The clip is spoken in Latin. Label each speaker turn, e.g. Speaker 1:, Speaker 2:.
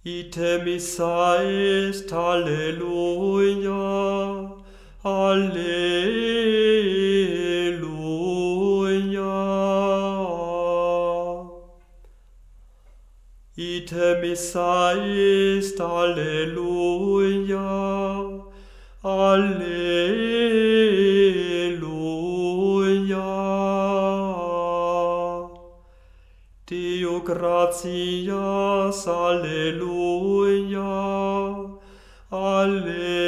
Speaker 1: Ite missa est, alleluia, alleluia. Ite missa est, alleluia, alleluia. Deo gratias, alleluia, alleluia.